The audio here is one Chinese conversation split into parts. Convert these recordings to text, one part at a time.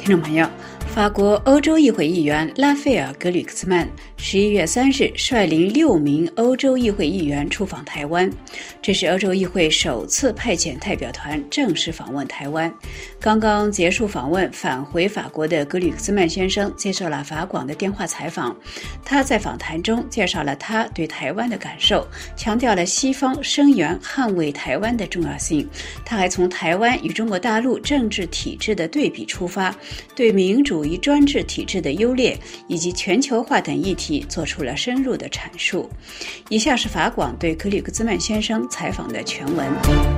听众朋友，法国欧洲议会议员拉斐尔·格吕克斯曼11月3日率领6名欧洲议会议员出访台湾，这是欧洲议会首次派遣代表团正式访问台湾。刚刚结束访问返回法国的格吕克斯曼先生接受了法广的电话采访，他在访谈中介绍了他对台湾的感受，强调了西方声援捍卫台湾的重要性。他还从台湾与中国大陆政治体制的对比出发，对民主与专制体制的优劣以及全球化等议题做出了深入的阐述。以下是法广对格吕克斯曼先生采访的全文。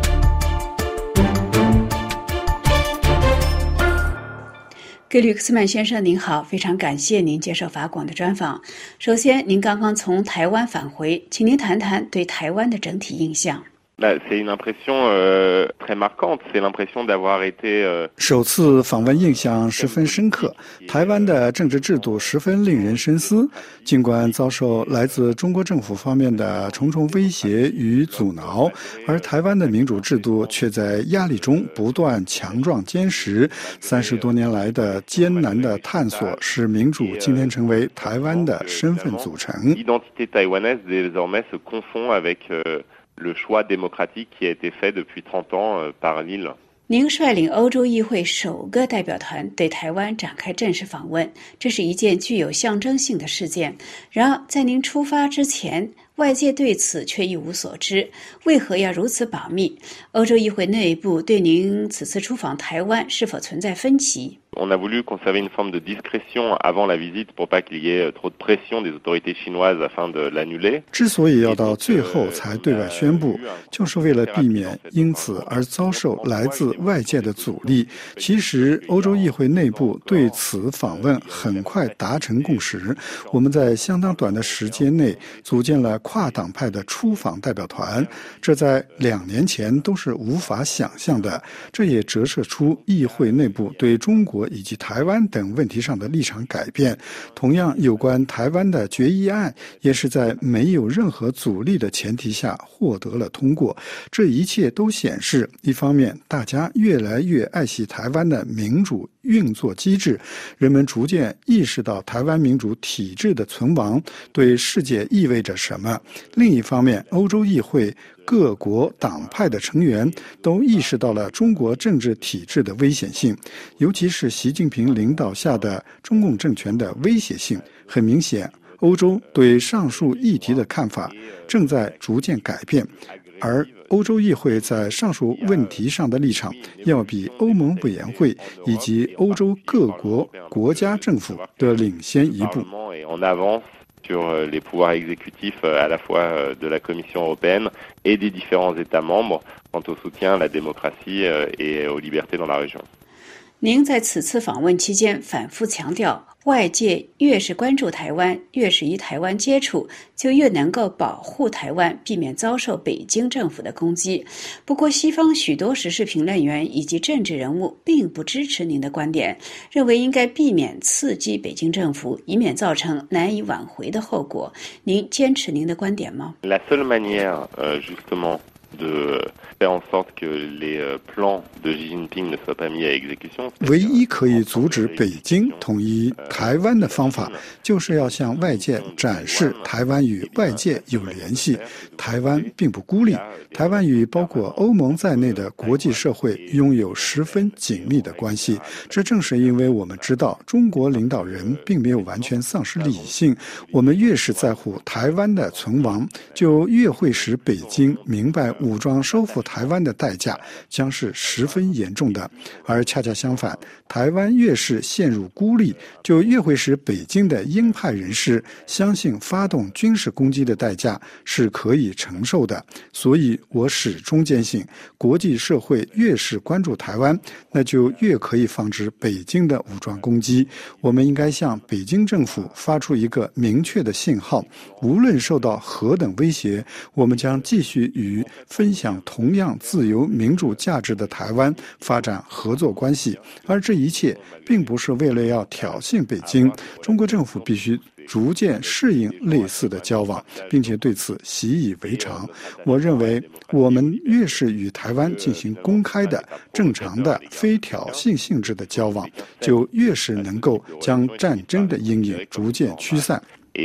格吕克斯曼先生您好，非常感谢您接受法广的专访。首先，您刚刚从台湾返回，请您谈谈对台湾的整体印象。 C'est une impression très marquante, c'est l'impression d'avoir été 首次访问印象十分深刻，台湾的政治制度十分令人深思，尽管遭受来自中国政府方面的重重威胁与阻挠，而台湾的民主制度却在压力中不断强壮坚实。30多年来的艰难的探索，使民主今天成为台湾的身份组成。 L'identité taïwanaise désormais se confond avec le choix démocratique qui a été fait depuis 30 ans par l'île. 您率领欧洲议会首个代表团对台湾展开正式访问，这是一件具有象征性的事件。然而，在您出发之前，外界对此却一无所知，为何要如此保密？欧洲议会内部对您此次出访台湾是否存在分歧 ？On a voulu conserver une forme de discrétion avant la visite pour pas qu'il y ait trop de pression des autorités chinoises afin de l'annuler. 之所以要到最后才对外宣布，就是为了避免因此而遭受来自外界的阻力。其实，欧洲议会内部对此访问很快达成共识。我们在相当短的时间内组建了跨党派的出访代表团，这在2年前都是无法想象的。这也折射出议会内部对中国以及台湾等问题上的立场改变。同样，有关台湾的决议案也是在没有任何阻力的前提下获得了通过。这一切都显示，一方面大家越来越爱惜台湾的民主运作机制，人们逐渐意识到台湾民主体制的存亡对世界意味着什么。另一方面，欧洲议会各国党派的成员都意识到了中国政治体制的危险性，尤其是习近平领导下的中共政权的威胁性。很明显，欧洲对上述议题的看法正在逐渐改变，而欧洲议会在上述问题上的立场要比欧盟委员会以及欧洲各国国家政府的领先一步。 sur les pouvoirs exécutifs à la fois de la Commission européenne et des différents États membres quant au soutien à la démocratie et aux libertés dans la région. 您在此次访问期间反复强调，外界越是关注台湾，越是与台湾接触，就越能够保护台湾，避免遭受北京政府的攻击。不过，西方许多时事评论员以及政治人物并不支持您的观点，认为应该避免刺激北京政府，以免造成难以挽回的后果。您坚持您的观点吗？ La seule manière, justement, de faire en sorte que les plans de Xi Jinping ne soient pas mis à exécution. 唯一可以阻止北京统一台湾的方法，就是要向外界展示台湾与外界有联系，台湾并不孤立，台湾与包括欧盟在内的国际社会拥有十分紧密的关系。这正是因为我们知道中国领导人并没有完全丧失理性，我们越是在乎台湾的存亡，就越会使北京明白武装收复台湾的代价将是十分严重的，而恰恰相反，台湾越是陷入孤立，就越会使北京的鹰派人士相信发动军事攻击的代价是可以承受的。所以我始终坚信，国际社会越是关注台湾，那就越可以防止北京的武装攻击。我们应该向北京政府发出一个明确的信号，无论受到何等威胁，我们将继续与分享同样自由民主价值的台湾发展合作关系，而这一切并不是为了要挑衅北京。中国政府必须逐渐适应类似的交往，并且对此习以为常。我认为，我们越是与台湾进行公开的、正常的、非挑衅性质的交往，就越是能够将战争的阴影逐渐驱散。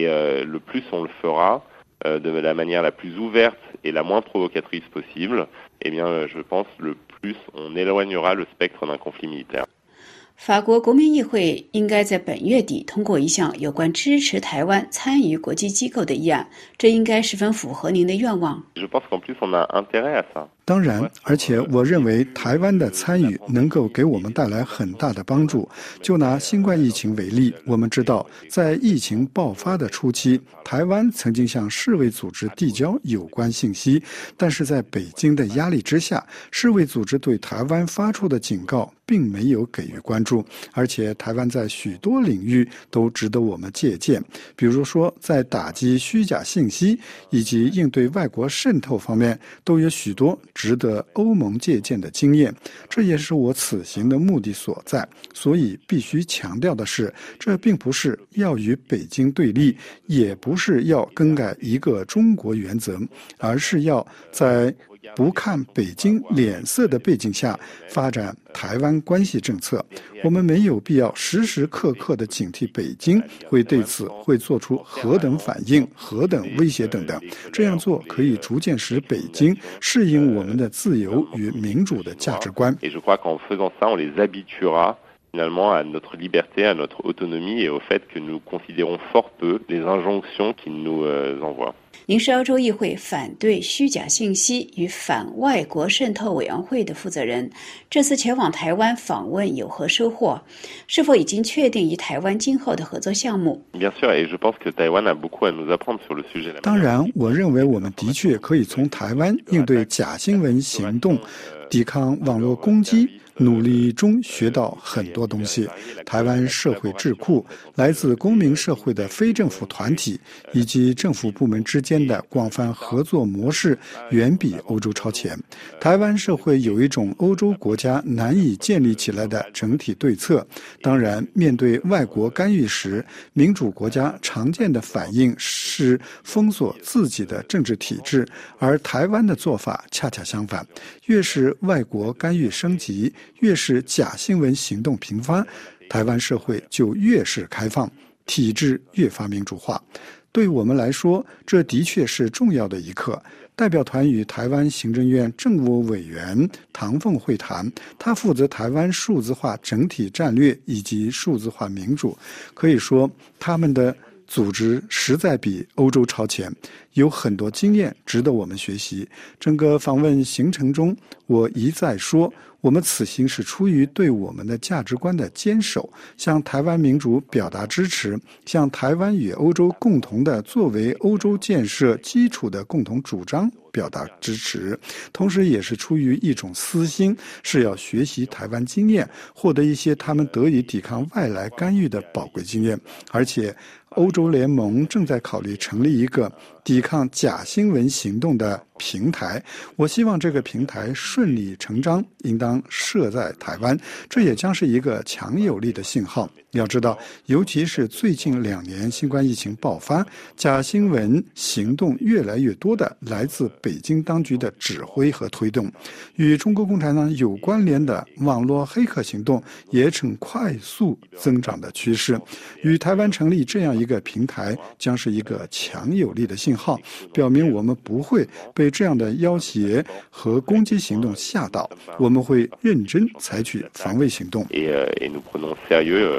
Le plus on le fera de la manière la plus ouverte et la moins provocatrice possible, eh bien, je pense le plus on éloignera le spectre d'un conflit militaire. 法国国民议会应该在本月底通过一项有关支持台湾参与国际机构的议案，这应该十分符合您的愿望。 Je pense qu'en plus on a intérêt à ça. 当然，而且我认为台湾的参与能够给我们带来很大的帮助。就拿新冠疫情为例，我们知道，在疫情爆发的初期，台湾曾经向世卫组织递交有关信息，但是在北京的压力之下，世卫组织对台湾发出的警告并没有给予关注，而且台湾在许多领域都值得我们借鉴，比如说在打击虚假信息以及应对外国渗透方面，都有许多值得欧盟借鉴的经验，这也是我此行的目的所在。所以必须强调的是，这并不是要与北京对立，也不是要更改一个中国原则，而是要在不看北京脸色的背景下发展台湾关系政策。我们没有必要时时刻刻地警惕北京会对此会做出何等反应、何等威胁等等。这样做可以逐渐使北京适应我们的自由与民主的价值观。 Et je crois qu'en faisant ça, on les habituera finalement à notre liberté, à notre autonomie et au fait que nous considérons fort peu les injonctions qu'ils nous envoient. 您是欧洲议会反对虚假信息与反外国渗透委员会的负责人，这次前往台湾访问有何收获？是否已经确定与台湾今后的合作项目？ Bien sûr, et je pense que Taïwan a beaucoup à nous apprendre sur le sujet. 当然，我认为我们的确可以从台湾应对假新闻行动、抵抗网络攻击努力中学到很多东西。台湾社会智库、来自公民社会的非政府团体以及政府部门之间的广泛合作模式远比欧洲超前。台湾社会有一种欧洲国家难以建立起来的整体对策。当然，面对外国干预时，民主国家常见的反应是封锁自己的政治体制，而台湾的做法恰恰相反。越是外国干预升级，越是假新闻行动频发，台湾社会就越是开放，体制越发民主化。对我们来说，这的确是重要的一刻。代表团与台湾行政院政务委员唐凤会谈，他负责台湾数字化整体战略以及数字化民主。可以说，他们的组织实在比欧洲超前，有很多经验值得我们学习。整个访问行程中，我一再说，我们此行是出于对我们的价值观的坚守，向台湾民主表达支持，向台湾与欧洲共同的作为欧洲建设基础的共同主张表达支持，同时也是出于一种私心，是要学习台湾经验，获得一些他们得以抵抗外来干预的宝贵经验。而且欧洲联盟正在考虑成立一个抵抗假新闻行动的平台，我希望这个平台顺理成章应当设在台湾，这也将是一个强有力的信号。要知道，尤其是最近2年新冠疫情爆发，假新闻行动越来越多的来自北京当局的指挥和推动，与中国共产党有关联的网络黑客行动也呈快速增长的趋势。与台湾成立这样一个平台，将是一个强有力的信号，表明我们不会被这样的要挟和攻击行动吓倒，我们会认真采取防卫行动。 Et nous prenons sérieux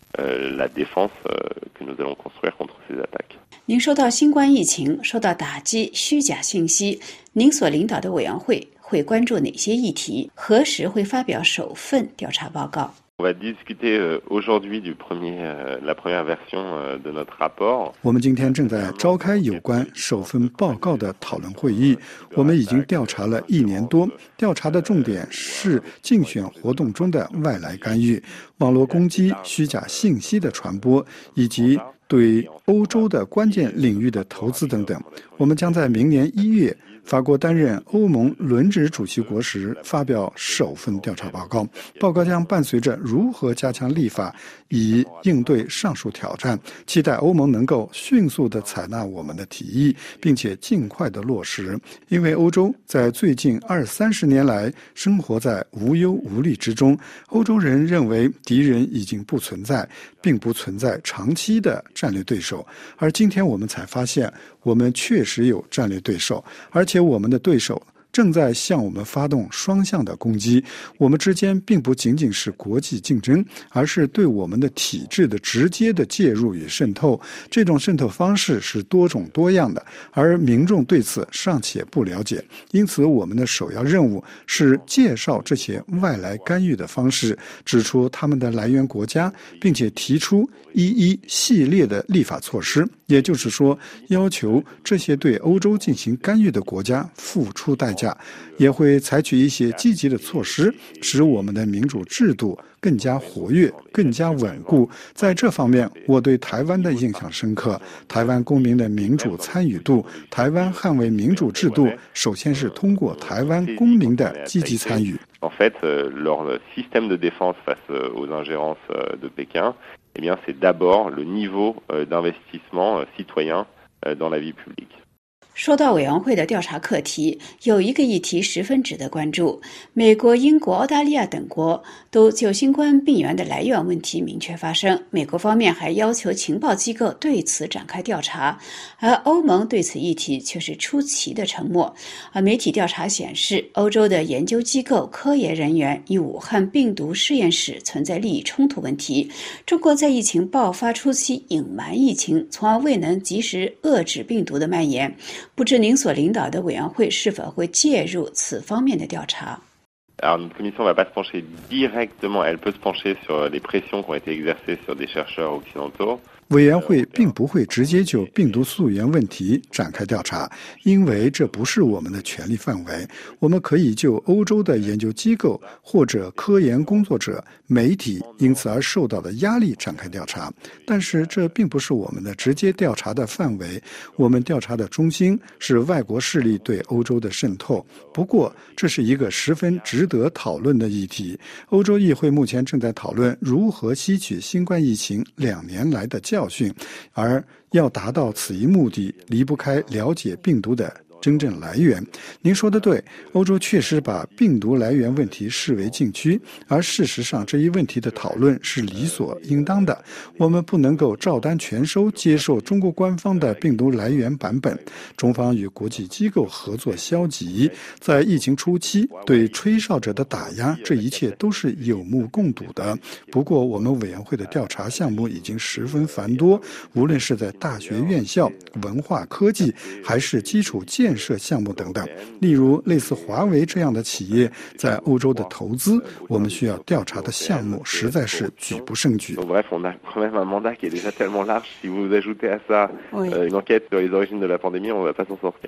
la défense que nous allons construire contre ces attaques. 您说到新冠疫情，说到打击虚假信息，您所领导的委员会会关注哪些议题？何时会发表首份调查报告 ？On va discuter aujourd'hui la première version de notre rapport. 我们今天正在召开有关首份报告的讨论会议。我们已经调查了1年多，调查的重点是竞选活动中的外来干预、网络攻击、虚假信息的传播，以及对欧洲的关键领域的投资等等。我们将在明年1月法国担任欧盟轮值主席国时发表首份调查报告，报告将伴随着如何加强立法以应对上述挑战，期待欧盟能够迅速地采纳我们的提议，并且尽快地落实。因为欧洲在最近20-30年来生活在无忧无虑之中，欧洲人认为敌人已经不存在，并不存在长期的战略对手。而今天我们才发现，我们确实有战略对手，而且我们的对手正在向我们发动双向的攻击。我们之间并不仅仅是国际竞争，而是对我们的体制的直接的介入与渗透。这种渗透方式是多种多样的，而民众对此尚且不了解。因此，我们的首要任务是介绍这些外来干预的方式，指出他们的来源国家，并且提出一系列的立法措施。也就是说，要求这些对欧洲进行干预的国家付出代价，也会采取一些积极的措施，使我们的民主制度更加活跃、更加稳固。在这方面，我对台湾的印象深刻。台湾公民的民主参与度，台湾捍卫民主制度，首先是通过台湾公民的积极参与。 En fait, leur système de défense face aux ingérences de Pékin, eh bien, c'est d'abord le niveau d'investissement citoyen dans la vie publique. 说到委员会的调查课题，有一个议题十分值得关注。美国、英国、澳大利亚等国都就新冠病源的来源问题明确发声，美国方面还要求情报机构对此展开调查，而欧盟对此议题却是出奇的沉默。而媒体调查显示，欧洲的研究机构、科研人员与武汉病毒实验室存在利益冲突问题。中国在疫情爆发初期隐瞒疫情，从而未能及时遏制病毒的蔓延。不知您所领导的委员会是否会介入此方面的调查？ Alors, notre commission ne va pas se pencher directement, elle peut se pencher sur les pressions qui ont été exercées sur des chercheurs occidentaux. 委员会并不会直接就病毒溯源问题展开调查，因为这不是我们的权力范围。我们可以就欧洲的研究机构或者科研工作者、媒体因此而受到的压力展开调查，但是这并不是我们的直接调查的范围。我们调查的中心是外国势力对欧洲的渗透。不过，这是一个十分值得讨论的议题。欧洲议会目前正在讨论如何吸取新冠疫情2年来的教训，而要达到此一目的，离不开了解病毒的真正来源。您说的对，欧洲确实把病毒来源问题视为禁区，而事实上这一问题的讨论是理所应当的。我们不能够照单全收接受中国官方的病毒来源版本。中方与国际机构合作消极，在疫情初期对吹哨者的打压，这一切都是有目共睹的。不过我们委员会的调查项目已经十分繁多，无论是在大学院校、文化科技还是基础建设项目等等，例如类似华为这样的企业在欧洲的投资，我们需要调查的项目实在是举不胜举。 Bref, on a quand même un mandat qui est déjà tellement large. Si vous ajoutez à ça une enquête sur les origines de la pandémie, on ne va pas s'en sortir.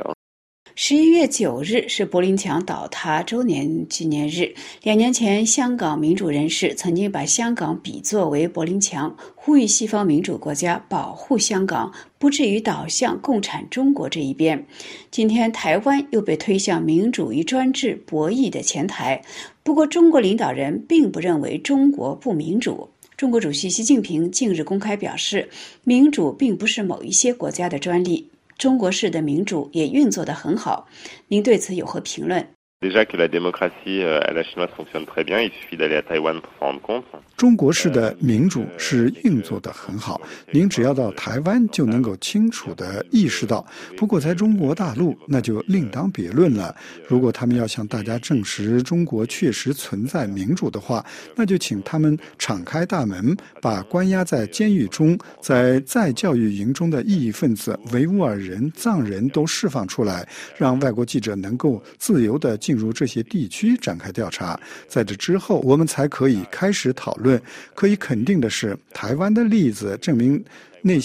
11月9日是柏林墙倒塌周年纪念日。2年前，香港民主人士曾经把香港比作为柏林墙，呼吁西方民主国家保护香港，不至于倒向共产中国这一边。今天，台湾又被推向民主与专制博弈的前台。不过，中国领导人并不认为中国不民主。中国主席习近平近日公开表示，民主并不是某一些国家的专利。中国式的民主也运作得很好，您对此有何评论？ Déjà que la démocratie à la chinoise fonctionne très bien, il suffit d'aller à Taïwan pour s'en rendre compte. 中国式的民主是运作得很好，您只要到台湾就能够清楚地意识到。不过在中国大陆那就另当别论了。如果他们要向大家证实中国确实存在民主的话，那就请他们敞开大门，把关押在监狱中、在再教育营中的异议分子、维吾尔人、藏人都释放出来，让外国记者能够自由地进入这些地区展开调查。在这之后，我们才可以开始讨论。可以肯定的是，台湾的例子证明，那些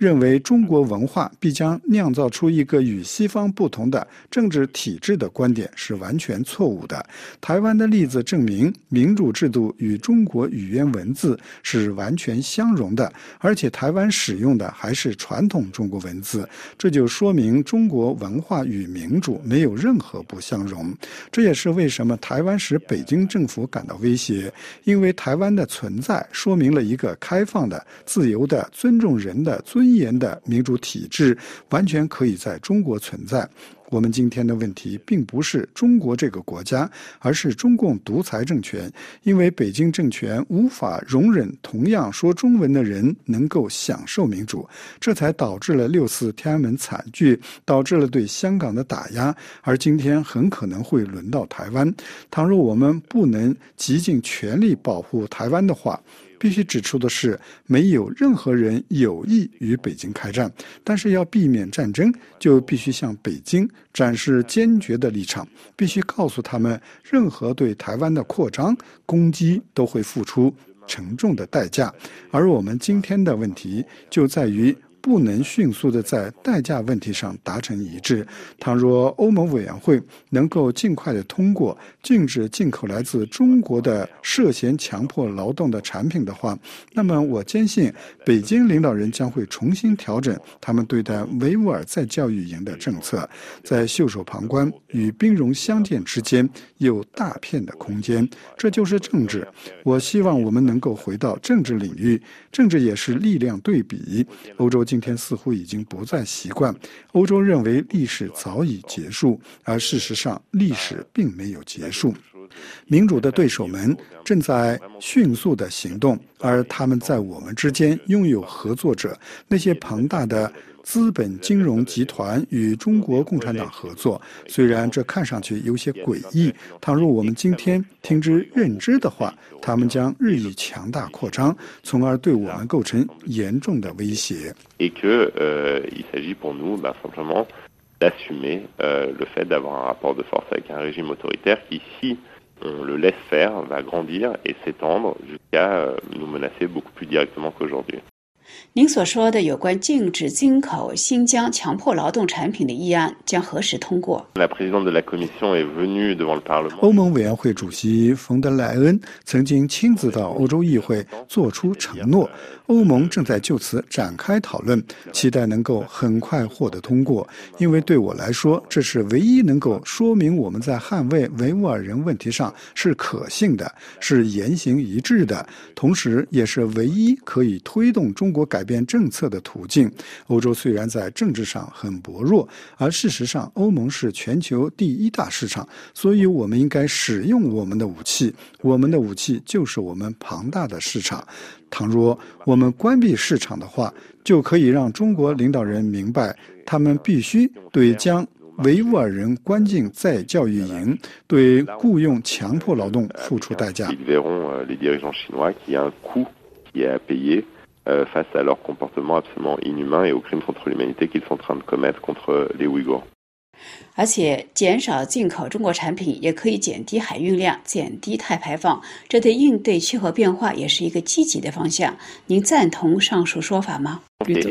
认为中国文化必将酿造出一个与西方不同的政治体制的观点是完全错误的。台湾的例子证明，民主制度与中国语言文字是完全相容的，而且台湾使用的还是传统中国文字，这就说明中国文化与民主没有任何不相容。这也是为什么台湾使北京政府感到威胁，因为台湾的存在说明了一个开放的、自由的、尊重人的尊严的民主体制完全可以在中国存在。我们今天的问题并不是中国这个国家，而是中共独裁政权，因为北京政权无法容忍同样说中文的人能够享受民主，这才导致了6·4天安门惨剧，导致了对香港的打压，而今天很可能会轮到台湾。倘若我们不能极尽全力保护台湾的话，必须指出的是，没有任何人有意与北京开战，但是要避免战争，就必须向北京展示坚决的立场，必须告诉他们，任何对台湾的扩张、攻击都会付出沉重的代价。而我们今天的问题就在于不能迅速的在代价问题上达成一致。倘若欧盟委员会能够尽快的通过禁止进口来自中国的涉嫌强迫劳动的产品的话，那么我坚信北京领导人将会重新调整他们对待维吾尔再教育营的政策，在袖手旁观与兵戎相见之间有大片的空间。这就是政治。我希望我们能够回到政治领域，政治也是力量对比。欧洲今天似乎已经不再习惯，欧洲认为历史早已结束，而事实上历史并没有结束。民主的对手们正在迅速的行动，而他们在我们之间拥有合作者，那些庞大的资本金融集团与中国共产党合作，虽然这看上去有些诡异，倘若我们今天听之任之的话，他们将日益强大扩张，从而对我们构成严重的威胁。 Et que il s'agit pour nous simplement d'assumer le fait d'avoir un rapport de force avec un régime autoritaire qui, si on le laisse faire, va grandir et s'étendre jusqu'à nous menacer beaucoup plus directement qu'aujourd'hui. 您所说的有关禁止进口新疆强迫劳动产品的议案将何时通过？ La présidente de la Commission est venue devant le Parlement. 欧盟委员会主席冯德莱恩曾经亲自到欧洲议会做出承诺，欧盟正在就此展开讨论，期待能够很快获得通过。因为对我来说，这是唯一能够说明我们在捍卫维吾尔人问题上是可信的，是言行一致的，同时也是唯一可以推动中国改变政策的途径。欧洲虽然在政治上很薄弱，而事实上欧盟是全球第1大市场，所以我们应该使用我们的武器，我们的武器就是我们庞大的市场。倘若我们关闭市场的话，就可以让中国领导人明白，他们必须对将维吾尔人关进再教育营，对雇佣强迫劳动付出代价。 Ils verront les dirigeants chinois qu'il y a un coût qui est à payer face à leur comportement absolument inhumain et aux crimes contre l'humanité qu'ils sont en train de commettre contre les Ouïghours. 而且减少进口中国产品也可以减低海运量，减低碳排放，这对应对气候变化也是一个积极的方向。您赞同上述说法吗？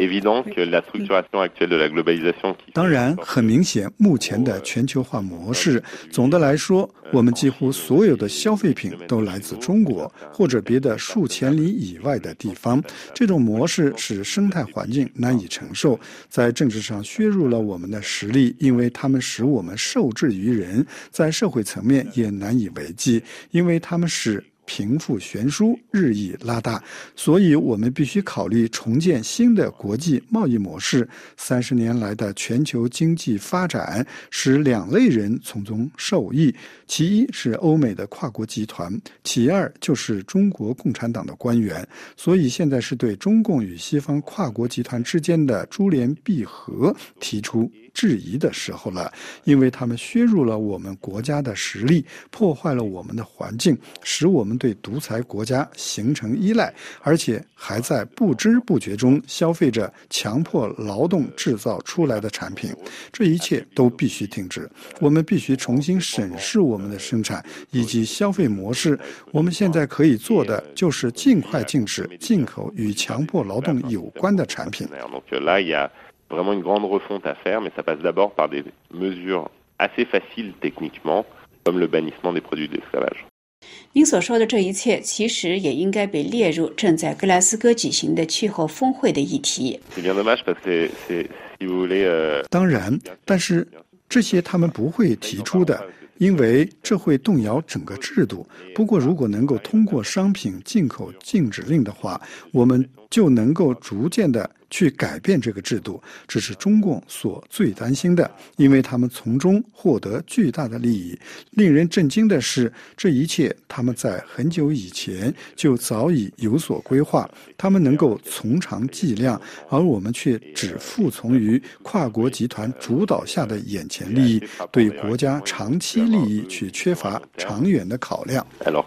当然，很明显，目前的全球化模式，总的来说，我们几乎所有的消费品都来自中国或者别的数千里以外的地方。这种模式使生态环境难以承受，在政治上削弱了我们的实力，因为它们使我们受制于人；在社会层面也难以为继，因为它们使贫富悬殊日益拉大，所以我们必须考虑重建新的国际贸易模式。30年来的全球经济发展使2类人从中受益，其一是欧美的跨国集团，其二就是中国共产党的官员。所以现在是对中共与西方跨国集团之间的珠联璧合提出质疑的时候了，因为他们削弱了我们国家的实力，破坏了我们的环境，使我们对独裁国家形成依赖，而且还在不知不觉中消费着强迫劳动制造出来的产品。这一切都必须停止，我们必须重新审视我们的生产以及消费模式。我们现在可以做的就是尽快禁止进口与强迫劳动有关的产品。 Vraiment une grande refonte à faire, mais ça passe d'abord par des mesures assez faciles techniquement, comme le bannissement des produits de l'esclavage. 您所说的这一切，其实也应该被列入正在格拉斯哥举行的气候峰会的议题。 当然，但是这些他们不会提出的，因为这会动摇整个制度。不过，如果能够通过商品进口禁止令的话，我们就能够逐渐的去改变这个制度，这是中共所最担心的，因为他们从中获得巨大的利益。令人震惊的是，这一切他们在很久以前就早已有所规划，他们能够从长计量，而我们却只服从于跨国集团主导下的眼前利益，对国家长期利益却缺乏长远的考量。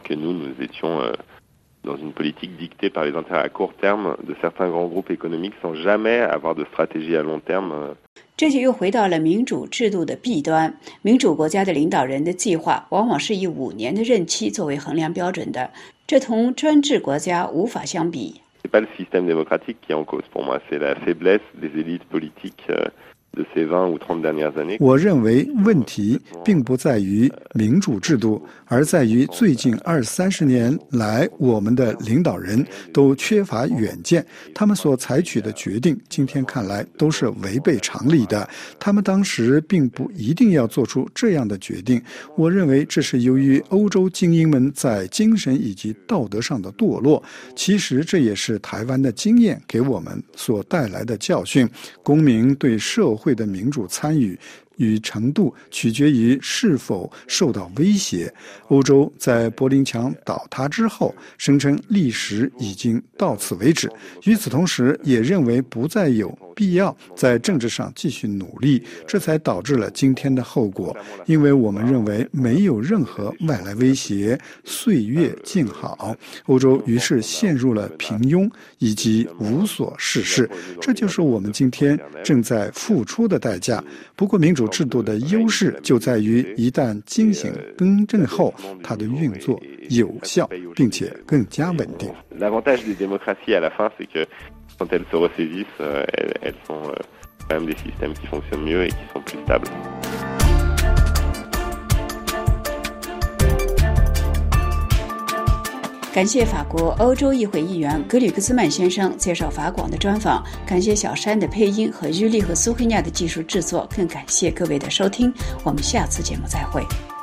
Dans une politique dictée par les intérêts à court terme de certains grands groupes économiques sans jamais avoir de stratégie à long terme. 这就又回到了民主制度的弊端。民主国家的领导人的计划往往是以5年的任期作为衡量标准的，这同专制国家无法相比。 C'est pas le système démocratique qui est en cause pour moi, c'est la faiblesse des élites politiques de ces 20 ou 30 dernières années. 我认为问题并不在于民主制度，而在于最近20-30年来，我们的领导人都缺乏远见，他们所采取的决定，今天看来都是违背常理的。他们当时并不一定要做出这样的决定。我认为这是由于欧洲精英们在精神以及道德上的堕落。其实这也是台湾的经验给我们所带来的教训。公民对社会的民主参与与程度取决于是否受到威胁。欧洲在柏林墙倒塌之后，声称历史已经到此为止，与此同时也认为不再有必要在政治上继续努力，这才导致了今天的后果。因为我们认为没有任何外来威胁，岁月静好，欧洲于是陷入了平庸以及无所事事，这就是我们今天正在付出的代价。不过民主制度的优势就在于一旦进行更正后，它的运作有效并且更加稳定。 L'avantage des démocraties à la fin, c'est que quand elles se ressaisissent, elles sont quand même des systèmes qui fonctionnent mieux et qui sont plus stables. 感谢法国欧洲议会议员格吕克兹曼先生介绍法广的专访，感谢小山的配音和于丽和苏黑亚的技术制作，更感谢各位的收听，我们下次节目再会。